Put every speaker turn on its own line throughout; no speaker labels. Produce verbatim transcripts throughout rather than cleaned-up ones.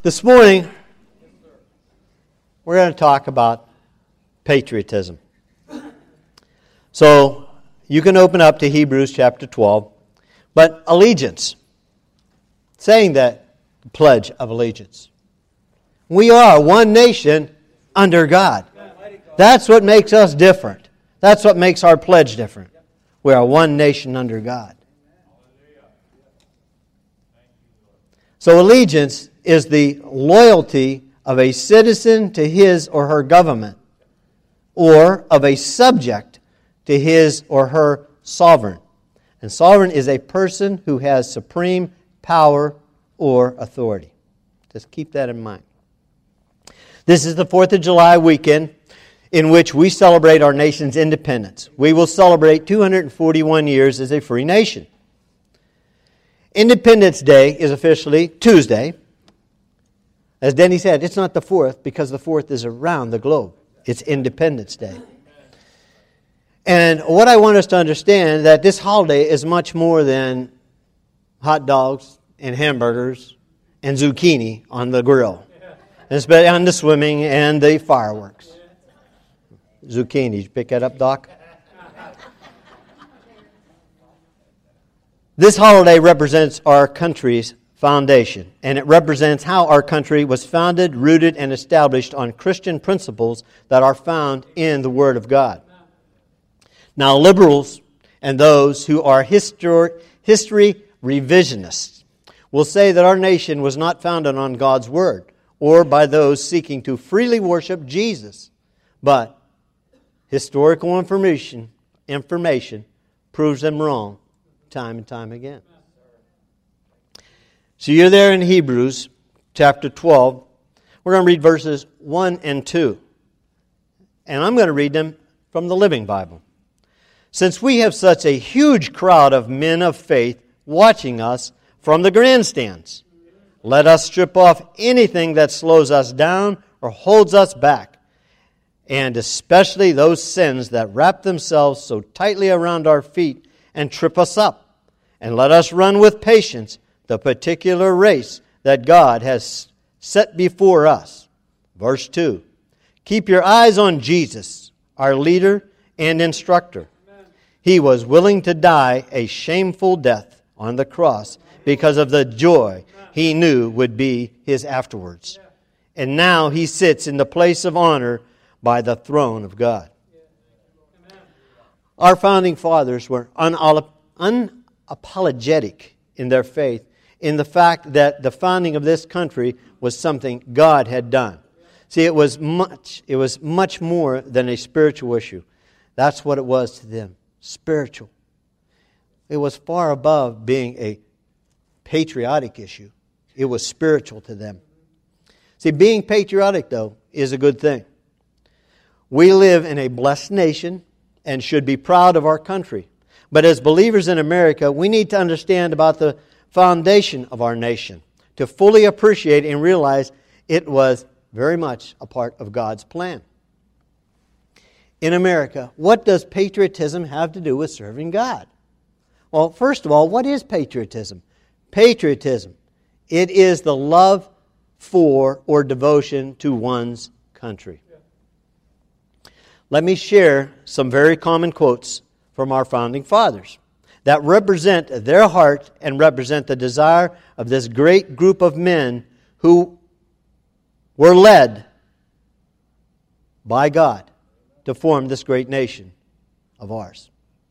This morning, we're going to talk about patriotism. So, you can open up to Hebrews chapter twelve. But allegiance, saying that pledge of allegiance. We are one nation under God. That's what makes us different. That's what makes our pledge different. We are one nation under God. So allegiance is the loyalty of a citizen to his or her government, or of a subject to his or her sovereign. And sovereign is a person who has supreme power or authority. Just keep that in mind. This is the fourth of July weekend in which we celebrate our nation's independence. We will celebrate two hundred forty-one years as a free nation. Independence Day is officially Tuesday. As Denny said, it's not the fourth because the fourth is around the globe. It's Independence Day. And what I want us to understand that this holiday is much more than hot dogs and hamburgers and zucchini on the grill. Especially on the swimming and the fireworks. Zucchini, did you pick that up, Doc? This holiday represents our country's foundation, and it represents how our country was founded, rooted, and established on Christian principles that are found in the Word of God. Now, liberals and those who are histor- history revisionists will say that our nation was not founded on God's Word or by those seeking to freely worship Jesus. But historical information, information proves them wrong time and time again. So you're there in Hebrews chapter twelve. We're going to read verses one and two. And I'm going to read them from the Living Bible. Since we have such a huge crowd of men of faith watching us from the grandstands, let us strip off anything that slows us down or holds us back, and especially those sins that wrap themselves so tightly around our feet and trip us up. And let us run with patience the particular race that God has set before us. Verse two, keep your eyes on Jesus, our leader and instructor. He was willing to die a shameful death on the cross because of the joy he knew would be his afterwards. And now he sits in the place of honor by the throne of God. Our founding fathers were unapologetic in their faith in the fact that the founding of this country was something God had done. See, it was much, it was much more than a spiritual issue. That's what it was to them. Spiritual. It was far above being a patriotic issue. It was spiritual to them. See, being patriotic, though, is a good thing. We live in a blessed nation and should be proud of our country. But as believers in America, we need to understand about the foundation of our nation to fully appreciate and realize it was very much a part of God's plan. In America, what does patriotism have to do with serving God? Well, first of all, what is patriotism? Patriotism, it is the love for or devotion to one's country. Let me share some very common quotes from our founding fathers that represent their heart and represent the desire of this great group of men who were led by God to form this great nation of ours.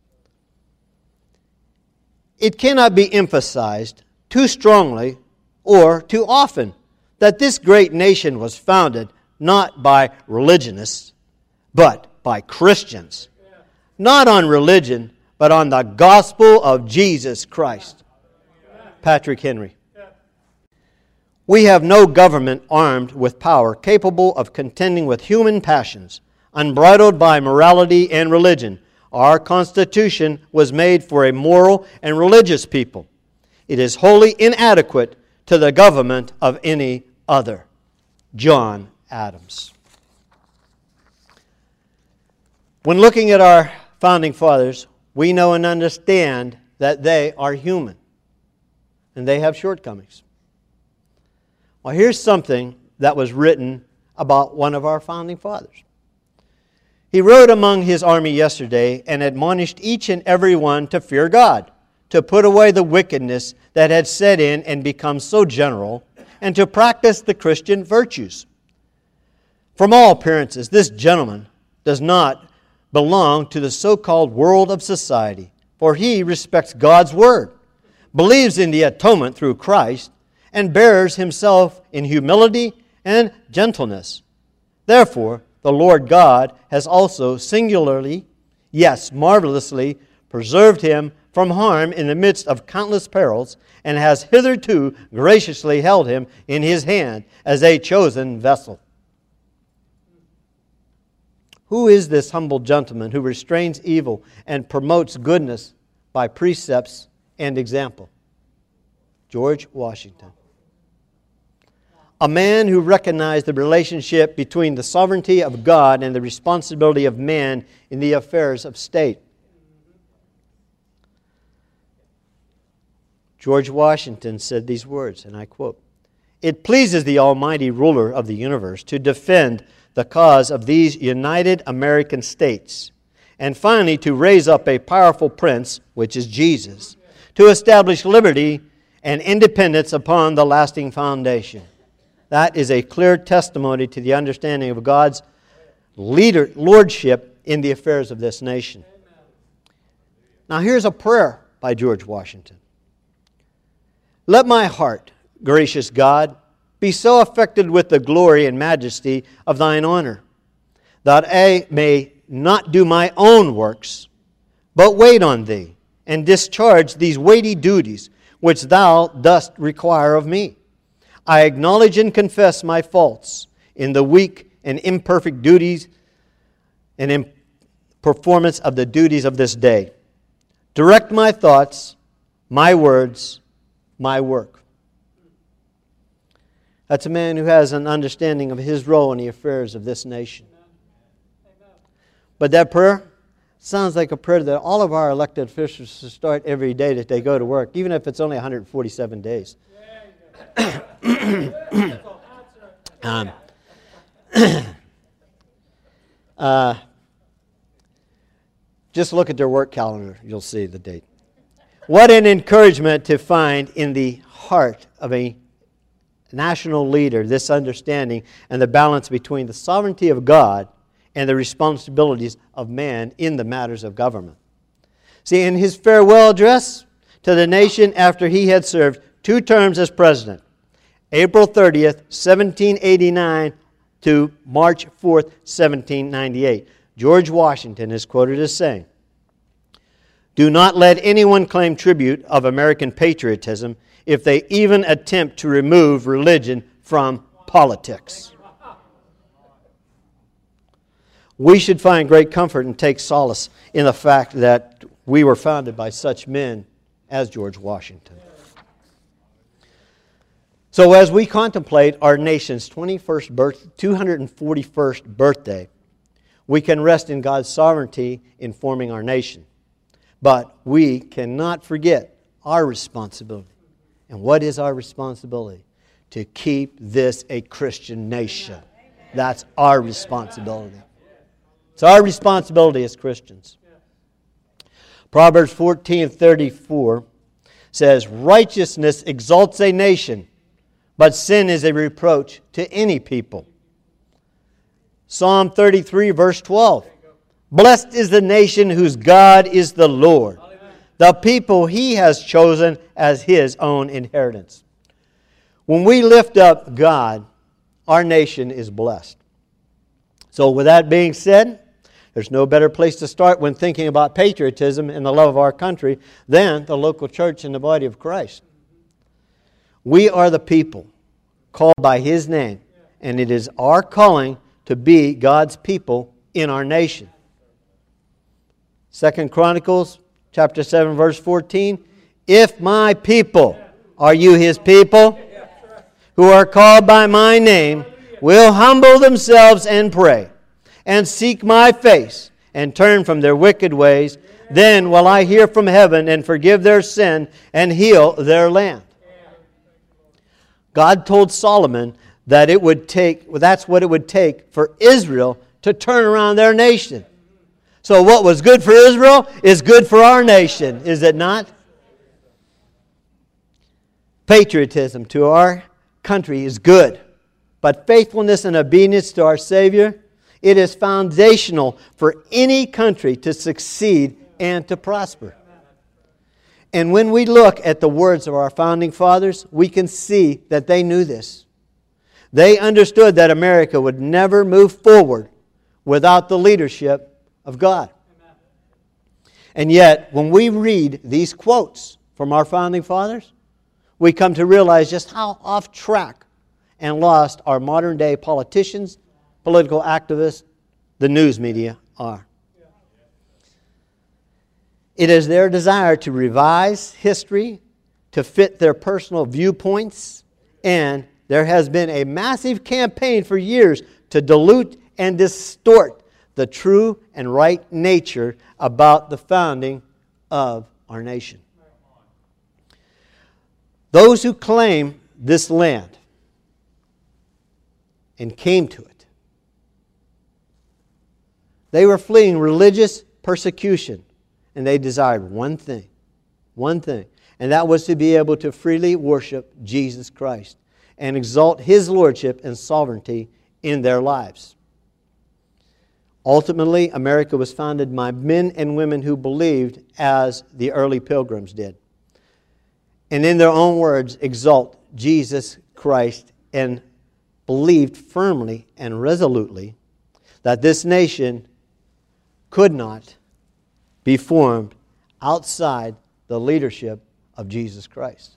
It cannot be emphasized too strongly or too often that this great nation was founded not by religionists, but by Christians. Not on religion, but on the gospel of Jesus Christ. Patrick Henry. We have no government armed with power capable of contending with human passions, unbridled by morality and religion. Our Constitution was made for a moral and religious people. It is wholly inadequate to the government of any other. John Adams. When looking at our founding fathers, we know and understand that they are human and they have shortcomings. Well, here's something that was written about one of our founding fathers. He rode among his army yesterday and admonished each and every one to fear God, to put away the wickedness that had set in and become so general, and to practice the Christian virtues. From all appearances, this gentleman does not belong to the so-called world of society, for he respects God's Word, believes in the atonement through Christ, and bears himself in humility and gentleness. Therefore, the Lord God has also singularly, yes, marvelously, preserved him from harm in the midst of countless perils, and has hitherto graciously held him in his hand as a chosen vessel. Who is this humble gentleman who restrains evil and promotes goodness by precepts and example? George Washington. A man who recognized the relationship between the sovereignty of God and the responsibility of man in the affairs of state. George Washington said these words, and I quote, "It pleases the almighty ruler of the universe to defend the cause of these united American states, and finally to raise up a powerful prince, which is Jesus, to establish liberty and independence upon the lasting foundation." That is a clear testimony to the understanding of God's leader, lordship in the affairs of this nation. Now here's a prayer by George Washington. "Let my heart, gracious God, be so affected with the glory and majesty of thine honor, that I may not do my own works, but wait on thee, and discharge these weighty duties which thou dost require of me. I acknowledge and confess my faults in the weak and imperfect duties and in performance of the duties of this day. Direct my thoughts, my words, my work." That's a man who has an understanding of his role in the affairs of this nation. But that prayer sounds like a prayer that all of our elected officials should start every day that they go to work, even if it's only one hundred forty-seven days. um, uh, just look at their work calendar. You'll see the date. What an encouragement to find in the heart of a national leader this understanding and the balance between the sovereignty of God and the responsibilities of man in the matters of government. See, in his farewell address to the nation after he had served two terms as president, April thirtieth, seventeen eighty-nine to March fourth, seventeen ninety-eight, George Washington is quoted as saying, "Do not let anyone claim tribute of American patriotism if they even attempt to remove religion from politics." We should find great comfort and take solace in the fact that we were founded by such men as George Washington. So as we contemplate our nation's twenty-first birth, two hundred forty-first birthday, we can rest in God's sovereignty in forming our nation. But we cannot forget our responsibility. And what is our responsibility? To keep this a Christian nation. That's our responsibility. It's our responsibility as Christians. Proverbs fourteen thirty-four says, "Righteousness exalts a nation, but sin is a reproach to any people." Psalm thirty-three verse twelve, "Blessed is the nation whose God is the Lord, the people He has chosen as His own inheritance." When we lift up God, our nation is blessed. So with that being said, there's no better place to start when thinking about patriotism and the love of our country than the local church and the body of Christ. We are the people called by His name, and it is our calling to be God's people in our nation. Second Chronicles chapter seven verse fourteen, "If my people," are you His people, "who are called by my name, will humble themselves and pray, and seek my face, and turn from their wicked ways, then will I hear from heaven and forgive their sin and heal their land." God told Solomon that it would take, well, that's what it would take for Israel to turn around their nation. So what was good for Israel is good for our nation, is it not? Patriotism to our country is good, but faithfulness and obedience to our Savior, it is foundational for any country to succeed and to prosper. And when we look at the words of our founding fathers, we can see that they knew this. They understood that America would never move forward without the leadership of God. And yet, when we read these quotes from our founding fathers, we come to realize just how off track and lost our modern day politicians, political activists, the news media are. It is their desire to revise history, to fit their personal viewpoints, and there has been a massive campaign for years to dilute and distort the true and right nature about the founding of our nation. Those who claim this land and came to it, they were fleeing religious persecution, and they desired one thing, one thing, and that was to be able to freely worship Jesus Christ and exalt His lordship and sovereignty in their lives. Ultimately, America was founded by men and women who believed as the early pilgrims did. And in their own words, exalt Jesus Christ and believed firmly and resolutely that this nation could not be formed outside the leadership of Jesus Christ.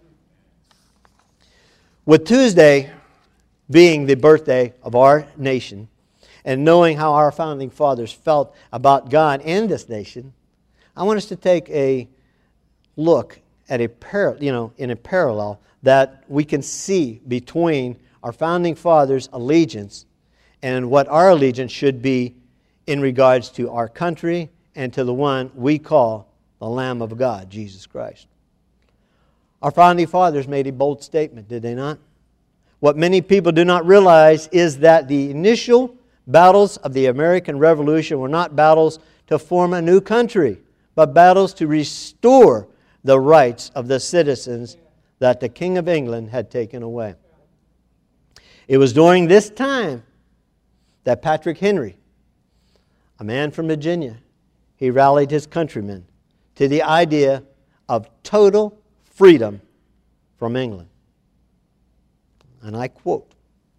With Tuesday being the birthday of our nation, and knowing how our founding fathers felt about God and this nation, I want us to take a look at a par- you know, in a parallel that we can see between our founding fathers' allegiance and what our allegiance should be in regards to our country and to the one we call the Lamb of God, Jesus Christ. Our founding fathers made a bold statement, did they not? What many people do not realize is that the initial battles of the American Revolution were not battles to form a new country, but battles to restore the rights of the citizens that the King of England had taken away. It was during this time that Patrick Henry, a man from Virginia, he rallied his countrymen to the idea of total freedom from England. And I quote,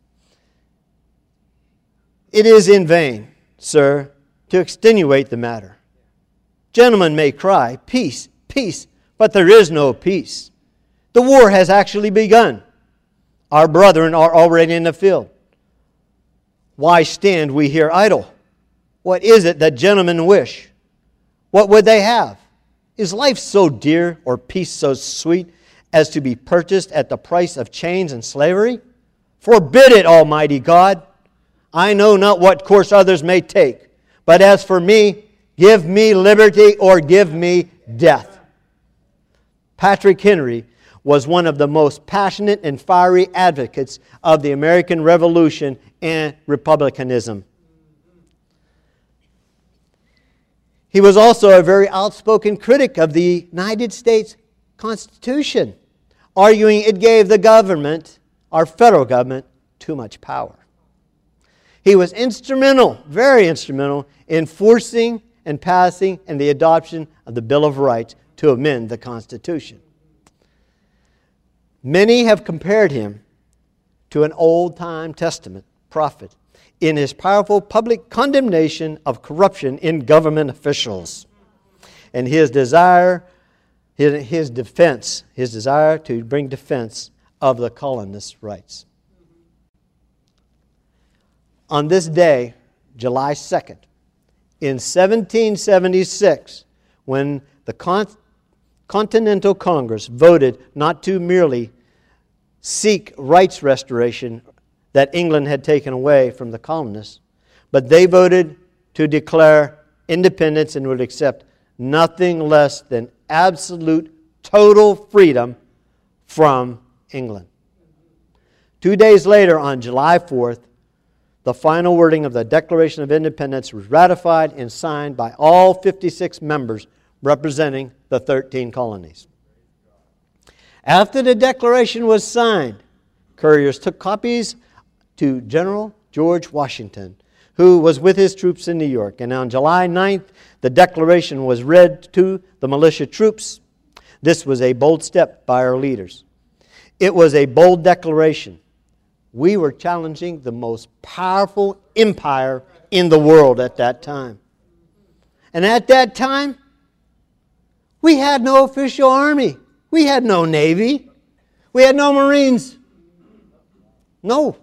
"It is in vain, sir, to extenuate the matter. Gentlemen may cry, peace, peace, but there is no peace. The war has actually begun. Our brethren are already in the field. Why stand we here idle? What is it that gentlemen wish? What would they have? Is life so dear or peace so sweet as to be purchased at the price of chains and slavery? Forbid it, Almighty God. I know not what course others may take, but as for me, give me liberty or give me death." Patrick Henry was one of the most passionate and fiery advocates of the American Revolution and republicanism. He was also a very outspoken critic of the United States Constitution, arguing it gave the government, our federal government, too much power. He was instrumental, very instrumental, in forcing and passing and the adoption of the Bill of Rights to amend the Constitution. Many have compared him to an Old-time Testament prophet in his powerful public condemnation of corruption in government officials and his desire, his, his defense, his desire to bring defense of the colonists' rights. On this day, July second, in seventeen seventy-six, when the Con- Continental Congress voted not to merely seek rights restoration that England had taken away from the colonists, but they voted to declare independence and would accept nothing less than absolute, total freedom from England. Two days later, on July fourth, the final wording of the Declaration of Independence was ratified and signed by all fifty-six members representing the thirteen colonies. After the Declaration was signed, couriers took copies to General George Washington, who was with his troops in New York. And on July ninth, the Declaration was read to the militia troops. This was a bold step by our leaders. It was a bold declaration. We were challenging the most powerful empire in the world at that time. And at that time, we had no official army. We had no navy. We had no Marines. No.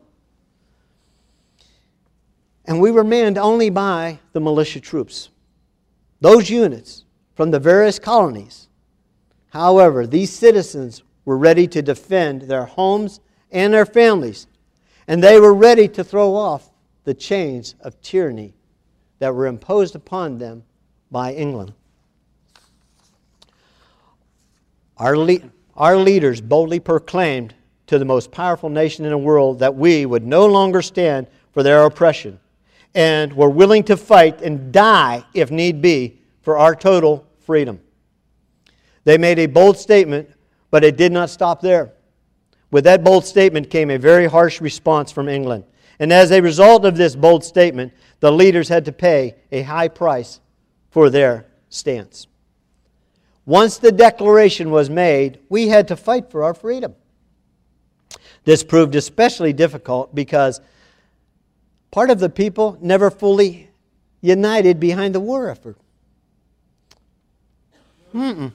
And we were manned only by the militia troops. Those units from the various colonies. However, these citizens were ready to defend their homes and their families. And they were ready to throw off the chains of tyranny that were imposed upon them by England. Our, le- our leaders boldly proclaimed to the most powerful nation in the world that we would no longer stand for their oppression and were willing to fight and die, if need be, for our total freedom. They made a bold statement, but it did not stop there. With that bold statement came a very harsh response from England. And as a result of this bold statement, the leaders had to pay a high price for their stance. Once the declaration was made, we had to fight for our freedom. This proved especially difficult because part of the people never fully united behind the war effort. Mm-mm.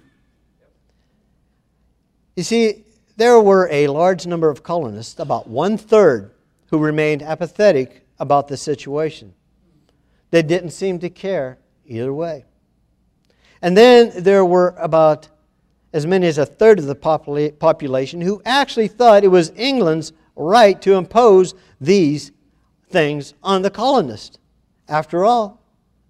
You see, there were a large number of colonists, about one-third, who remained apathetic about the situation. They didn't seem to care either way. And then there were about as many as a third of the popula- population who actually thought it was England's right to impose these things on the colonists. After all,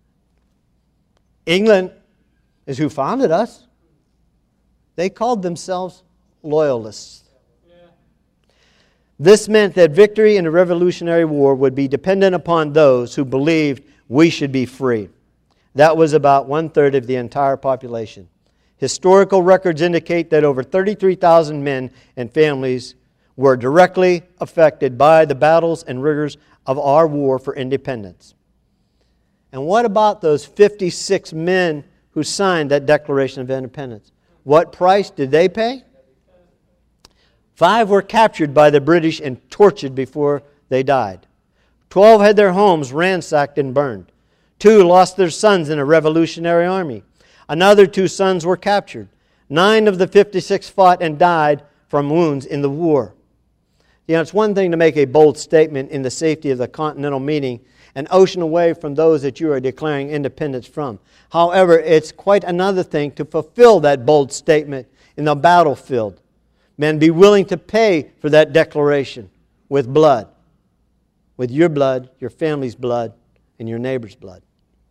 England is who founded us. They called themselves loyalists. Yeah. This meant that victory in the Revolutionary War would be dependent upon those who believed we should be free. That was about one-third of the entire population. Historical records indicate that over thirty-three thousand men and families were directly affected by the battles and rigors of our war for independence. And what about those fifty-six men who signed that Declaration of Independence? What price did they pay? Five were captured by the British and tortured before they died. Twelve had their homes ransacked and burned. Two lost their sons in a revolutionary army. Another two sons were captured. Nine of the fifty-six fought and died from wounds in the war. You know, it's one thing to make a bold statement in the safety of the Continental Meeting, an ocean away from those that you are declaring independence from. However, it's quite another thing to fulfill that bold statement in the battlefield. Men, be willing to pay for that declaration with blood. With your blood, your family's blood, and your neighbor's blood.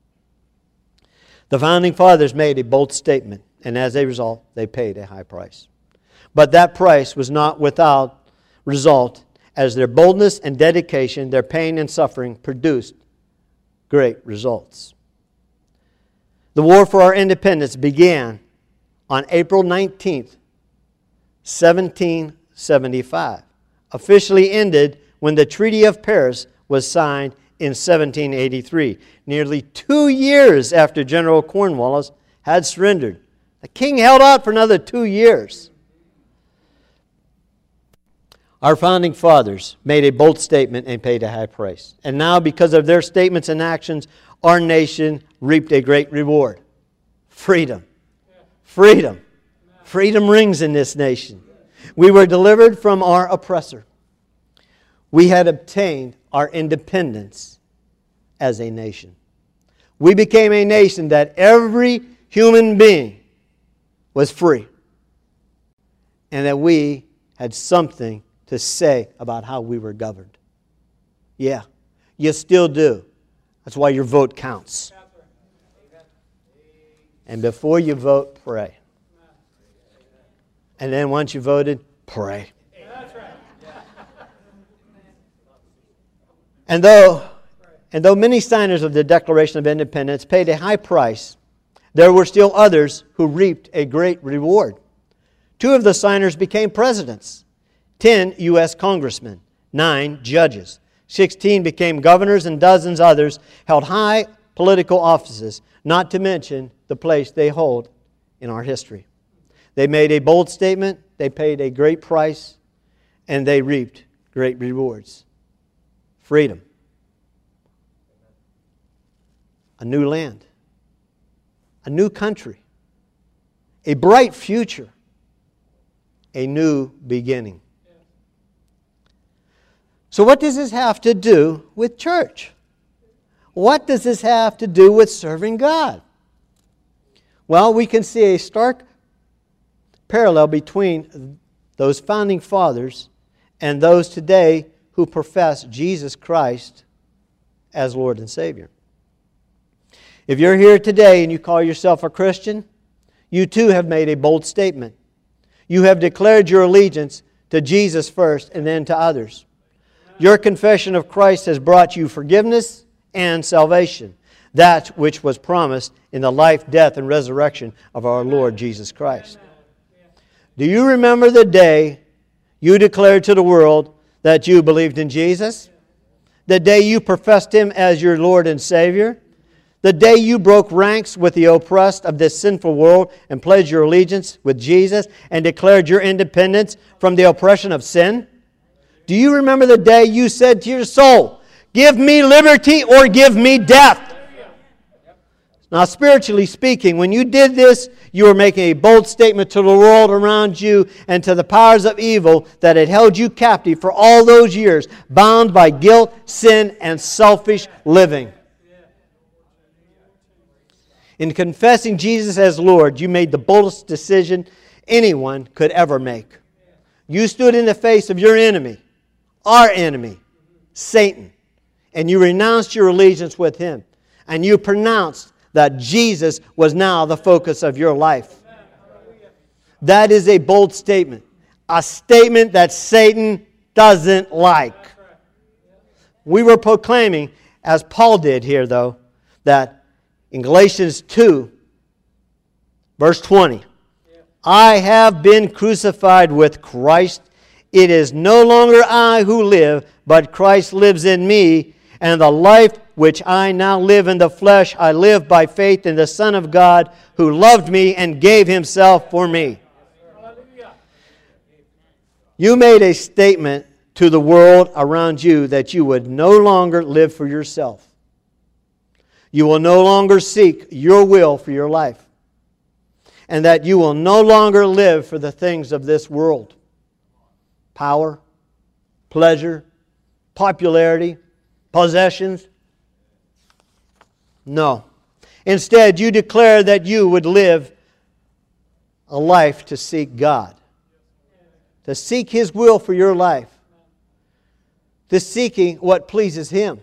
The Founding Fathers made a bold statement, and as a result, they paid a high price. But that price was not without result, as their boldness and dedication, their pain and suffering produced great results. The war for our independence began on April nineteenth, seventeen seventy-five, officially ended when the Treaty of Paris was signed in seventeen eighty-three, nearly two years after General Cornwallis had surrendered. The king held out for another two years. Our founding fathers made a bold statement and paid a high price. And now, because of their statements and actions, our nation reaped a great reward. Freedom. Freedom. Freedom rings in this nation. We were delivered from our oppressor. We had obtained our independence as a nation. We became a nation that every human being was free. And that we had something to say about how we were governed. Yeah, you still do. That's why your vote counts. And before you vote, pray. And then once you voted, pray. And though, and though many signers of the Declaration of Independence paid a high price, there were still others who reaped a great reward. Two of the signers became presidents, ten U S congressmen, nine judges, sixteen became governors, and dozens others held high political offices, not to mention the place they hold in our history. They made a bold statement, they paid a great price, and they reaped great rewards. Freedom. A new land. A new country. A bright future. A new beginning. So what does this have to do with church? What does this have to do with serving God? Well, we can see a stark parallel between those founding fathers and those today who profess Jesus Christ as Lord and Savior. If you're here today and you call yourself a Christian, you too have made a bold statement. You have declared your allegiance to Jesus first and then to others. Your confession of Christ has brought you forgiveness and salvation, that which was promised in the life, death, and resurrection of our Lord Jesus Christ. Do you remember the day you declared to the world that you believed in Jesus? The day you professed Him as your Lord and Savior? The day you broke ranks with the oppressed of this sinful world and pledged your allegiance with Jesus and declared your independence from the oppression of sin? Do you remember the day you said to your soul, "Give me liberty or give me death"? Now, spiritually speaking, when you did this, you were making a bold statement to the world around you and to the powers of evil that had held you captive for all those years, bound by guilt, sin, and selfish living. In confessing Jesus as Lord, you made the boldest decision anyone could ever make. You stood in the face of your enemy, our enemy, Satan, and you renounced your allegiance with him. And you pronounced that Jesus was now the focus of your life. That is a bold statement. A statement that Satan doesn't like. We were proclaiming, as Paul did here though, that in Galatians two, verse twenty, I have been crucified with Christ. It is no longer I who live, but Christ lives in me. And the life which I now live in the flesh, I live by faith in the Son of God, who loved me and gave Himself for me. You made a statement to the world around you that you would no longer live for yourself. You will no longer seek your will for your life. And that you will no longer live for the things of this world. Power, pleasure, popularity, possessions. No. Instead, you declare that you would live a life to seek God. To seek His will for your life. To seeking what pleases Him.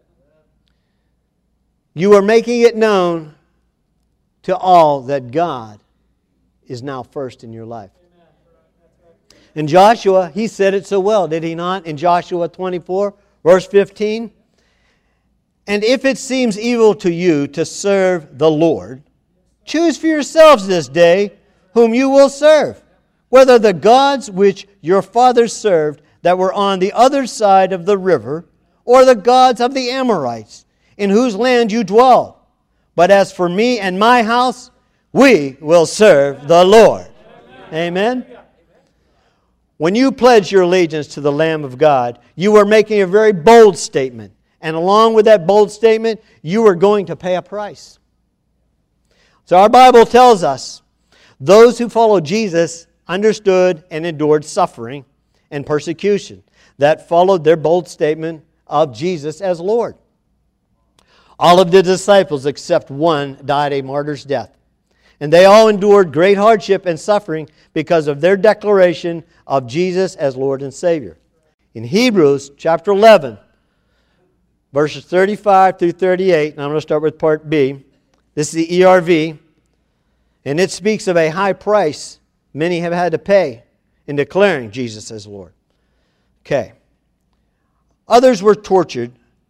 You are making it known to all that God is now first in your life. In Joshua, he said it so well, did he not? In Joshua twenty-four, verse fifteen. And if it seems evil to you to serve the Lord, choose for yourselves this day whom you will serve, whether the gods which your fathers served that were on the other side of the river, or the gods of the Amorites, in whose land you dwell. But as for me and my house, we will serve the Lord. Amen. When you pledge your allegiance to the Lamb of God, you are making a very bold statement. And along with that bold statement, you are going to pay a price. So our Bible tells us, those who followed Jesus understood and endured suffering and persecution that followed their bold statement of Jesus as Lord. All of the disciples except one died a martyr's death. And they all endured great hardship and suffering because of their declaration of Jesus as Lord and Savior. In Hebrews chapter eleven, verses thirty-five through thirty-eight, and I'm going to start with part B. This is the E R V. And it speaks of a high price many have had to pay in declaring Jesus as Lord. Okay. Others were tortured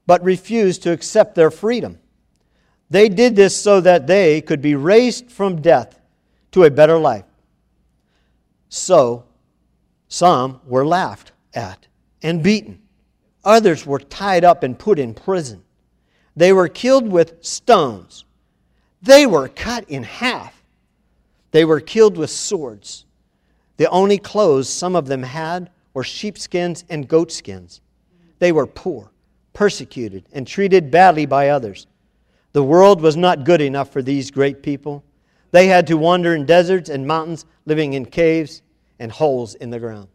but refused to accept their freedom. They did this so that they could be raised from death to a better life. So, some were laughed at and beaten. Others were tied up and put in prison. They were killed with stones. They were cut in half. They were killed with swords. The only clothes some of them had were sheepskins and goatskins. They were poor, persecuted, and treated badly by others. The world was not good enough for these great people. They had to wander in deserts and mountains, living in caves and holes in the ground.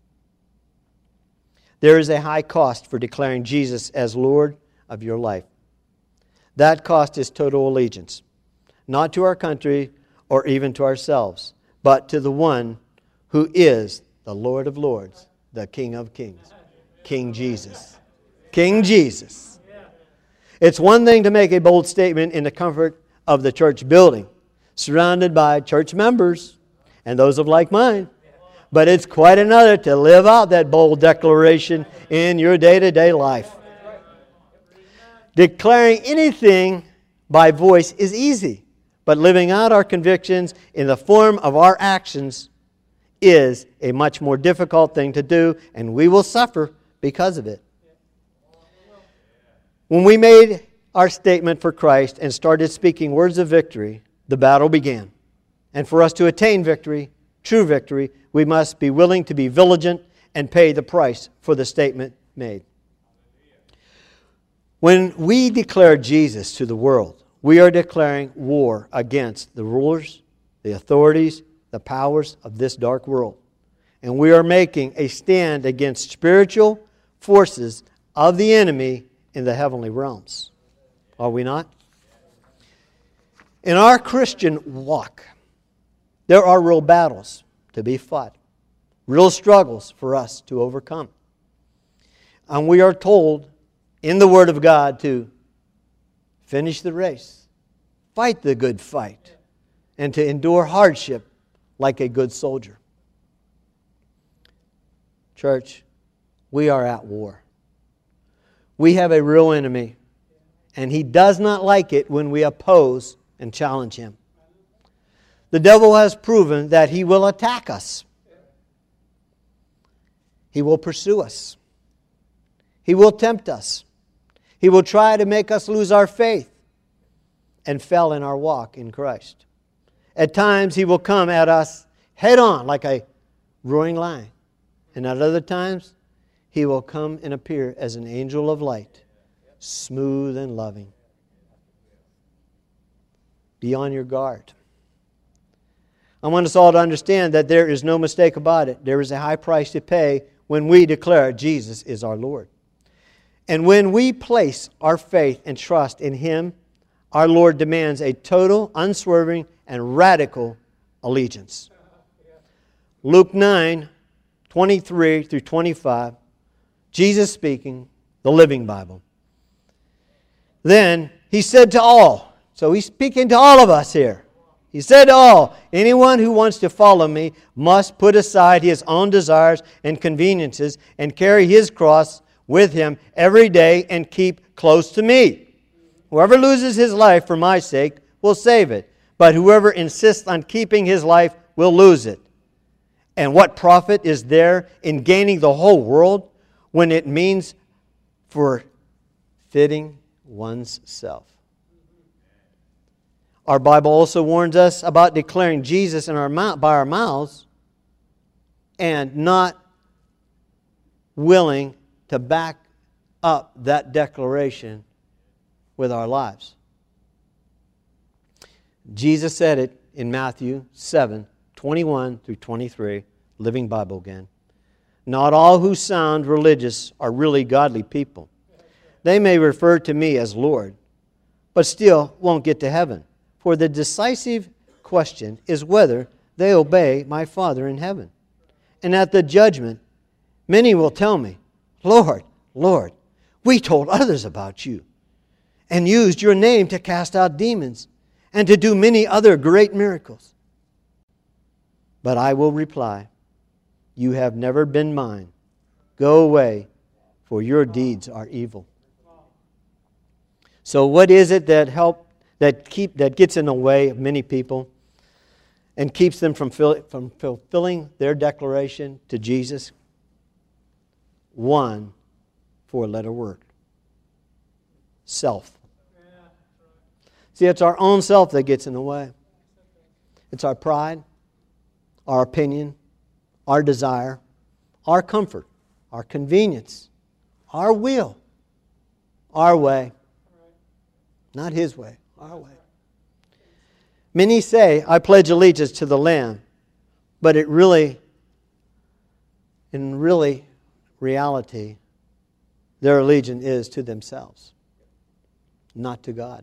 There is a high cost for declaring Jesus as Lord of your life. That cost is total allegiance, not to our country or even to ourselves, but to the one who is the Lord of Lords, the King of Kings, King Jesus. King Jesus. It's one thing to make a bold statement in the comfort of the church building, surrounded by church members and those of like mind. But it's quite another to live out that bold declaration in your day-to-day life. Declaring anything by voice is easy, but living out our convictions in the form of our actions is a much more difficult thing to do, and we will suffer because of it. When we made our statement for Christ and started speaking words of victory, the battle began. And for us to attain victory, true victory, we must be willing to be vigilant and pay the price for the statement made. When we declare Jesus to the world, we are declaring war against the rulers, the authorities, the powers of this dark world. And we are making a stand against spiritual forces of the enemy in the heavenly realms. Are we not? In our Christian walk, there are real battles to be fought, real struggles for us to overcome. And we are told in the Word of God to finish the race, fight the good fight, and to endure hardship like a good soldier. Church, we are at war. We have a real enemy, and he does not like it when we oppose and challenge him. The devil has proven that he will attack us. He will pursue us. He will tempt us. He will try to make us lose our faith and fail in our walk in Christ. At times he will come at us head on like a roaring lion. And at other times he will come and appear as an angel of light, smooth and loving. Be on your guard. I want us all to understand that there is no mistake about it. There is a high price to pay when we declare Jesus is our Lord. And when we place our faith and trust in Him, our Lord demands a total, unswerving, and radical allegiance. Luke nine, twenty-three through twenty-five, Jesus speaking, the Living Bible. Then He said to all, so He's speaking to all of us here. He said to all, anyone who wants to follow me must put aside his own desires and conveniences and carry his cross with him every day and keep close to me. Whoever loses his life for my sake will save it, but whoever insists on keeping his life will lose it. And what profit is there in gaining the whole world when it means forfeiting one's self? Our Bible also warns us about declaring Jesus in our mouth, by our mouths and not willing to back up that declaration with our lives. Jesus said it in Matthew seven, twenty-one through twenty-three, Living Bible again. Not all who sound religious are really godly people. They may refer to me as Lord, but still won't get to heaven. For the decisive question is whether they obey my Father in heaven. And at the judgment, many will tell me, Lord, Lord, we told others about you, and used your name to cast out demons, and to do many other great miracles. But I will reply, you have never been mine. Go away, for your deeds are evil. So what is it that help that keep that gets in the way of many people and keeps them from, fill, from fulfilling their declaration to Jesus? One four-letter word. Self. See, it's our own self that gets in the way. It's our pride, our opinion, our desire, our comfort, our convenience, our will, our way. Not His way, our way. Many say, I pledge allegiance to the Lamb, but it really, in really reality, their allegiance is to themselves, not to God.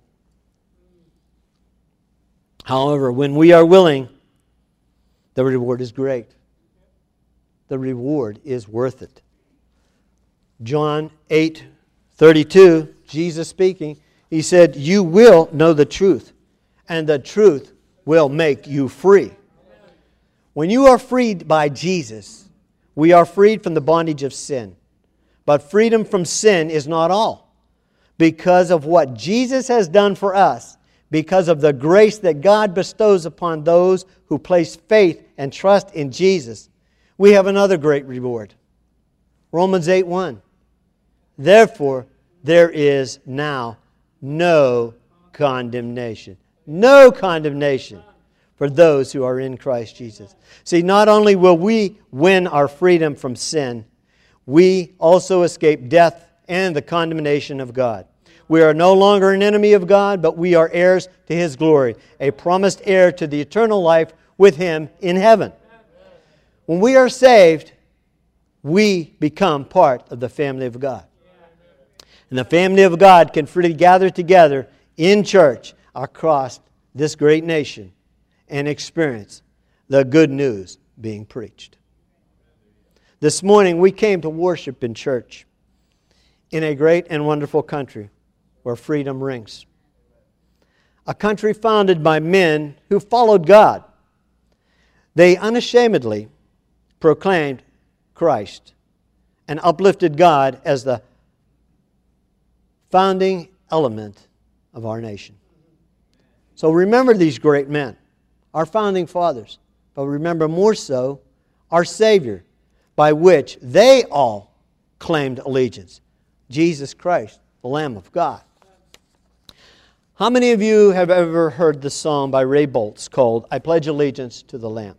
However, when we are willing, the reward is great. The reward is worth it. John eight thirty-two, Jesus speaking, He said, you will know the truth, and the truth will make you free. When you are freed by Jesus, we are freed from the bondage of sin. But freedom from sin is not all. Because of what Jesus has done for us, because of the grace that God bestows upon those who place faith and trust in Jesus, we have another great reward. Romans eight one. Therefore, there is now no condemnation. No condemnation for those who are in Christ Jesus. See, not only will we win our freedom from sin, we also escape death and the condemnation of God. We are no longer an enemy of God, but we are heirs to His glory, a promised heir to the eternal life with Him in heaven. When we are saved, we become part of the family of God. And the family of God can freely gather together in church across this great nation and experience the good news being preached. This morning we came to worship in church in a great and wonderful country where freedom rings. A country founded by men who followed God. They unashamedly proclaimed Christ and uplifted God as the founding element of our nation. So remember these great men, our founding fathers, but remember more so our Savior, by which they all claimed allegiance, Jesus Christ, the Lamb of God. How many of you have ever heard the song by Ray Boltz called, I Pledge Allegiance to the Lamb?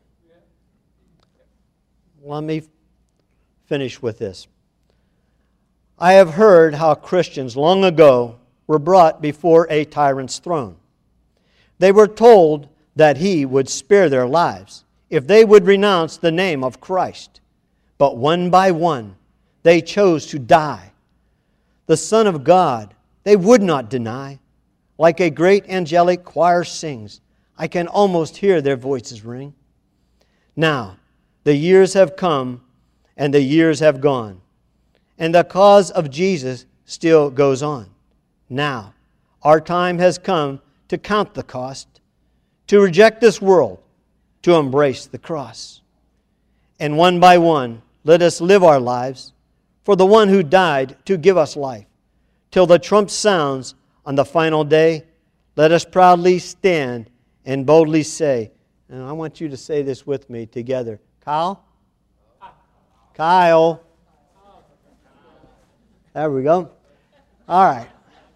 Let me finish with this. I have heard how Christians long ago were brought before a tyrant's throne. They were told that he would spare their lives if they would renounce the name of Christ. But one by one, they chose to die. The Son of God they would not deny. Like a great angelic choir sings, I can almost hear their voices ring. Now, the years have come and the years have gone, and the cause of Jesus still goes on. Now, our time has come to count the cost, to reject this world, to embrace the cross. And one by one, let us live our lives for the one who died to give us life. Till the trump sounds on the final day, let us proudly stand and boldly say, and I want you to say this with me together. Kyle? Kyle. There we go. All right.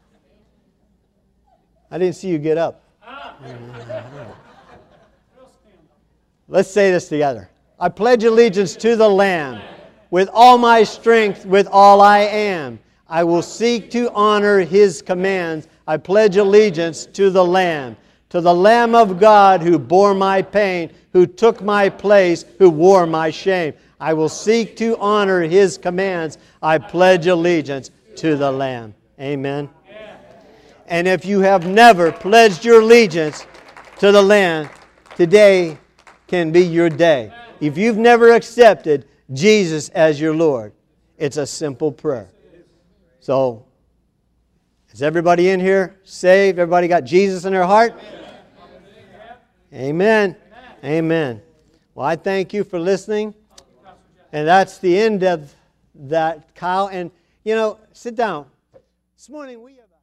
I didn't see you get up. Let's say this together. I pledge allegiance to the Lamb. With all my strength, with all I am, I will seek to honor His commands. I pledge allegiance to the Lamb. To the Lamb of God who bore my pain, who took my place, who wore my shame. I will seek to honor His commands. I pledge allegiance to the Lamb. Amen. And if you have never pledged your allegiance to the Lamb, today can be your day. If you've never accepted Jesus as your Lord, it's a simple prayer. So, is everybody in here saved? Everybody got Jesus in their heart? Amen. Amen. Amen. Well, I thank you for listening. And that's the end of that, Kyle. And, you know, sit down. This morning we have a